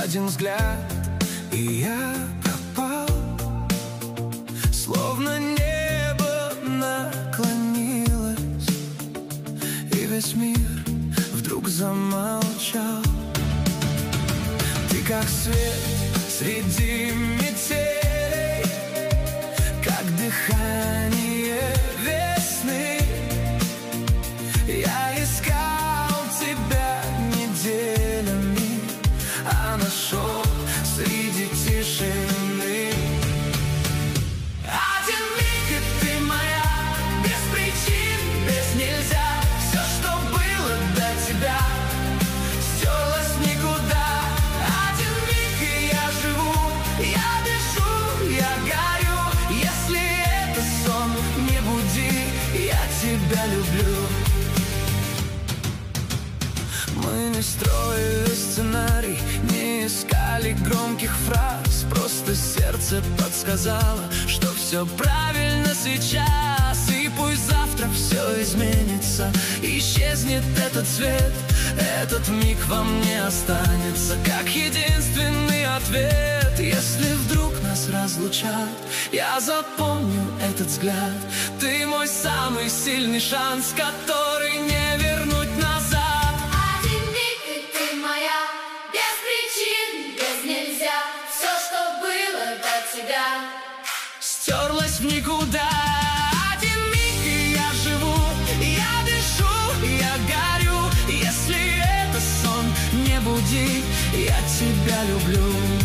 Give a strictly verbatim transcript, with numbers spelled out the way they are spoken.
один взгляд, и я пропал. Словно небо наклонилось, и весь мир вдруг замолчал. Ты как свет среди метелей, как дыхание весны. Я искал тебя неделями, а нашел среди тишины. Один миг, и ты моя, без причин, без нельзя. Все, что было до тебя, стерлось в никуда. Один миг, и я живу, я дышу, я горю. Если это сон, не буди, я тебя люблю. Мы не строили сценарий, не искали громких фраз. Просто сердце подсказало, что все правильно сейчас. И пусть завтра все изменится, исчезнет этот цвет, этот миг во мне останется как единственный ответ. Если вдруг нас разлучат, я запомню этот взгляд. Ты мой самый сильный шанс, который не вернуть назад. Стерлась в никуда. Один миг, и я живу, я дышу, я горю. Если это сон, не буди, я тебя люблю.